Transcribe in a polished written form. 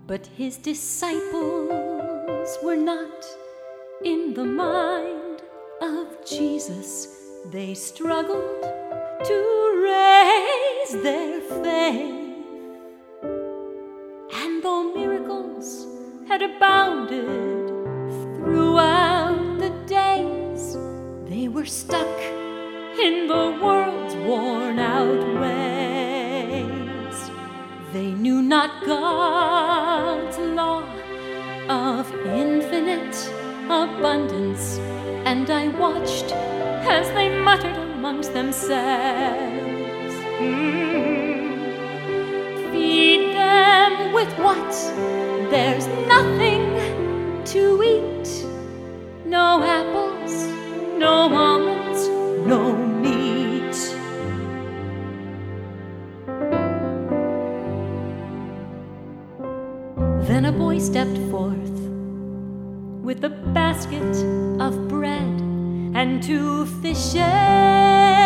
But his disciples were not in the mind of Jesus. They struggled to raise their faith. And though miracles had abounded throughout the days, they were stuck in the world's worn-out ways. They knew not God's law of infinite abundance, and I watched as they muttered amongst themselves. Feed them with what? There's nothing to eat. No apples, no almonds, no meat. Then a boy stepped forth with a basket of bread and 2 fishes.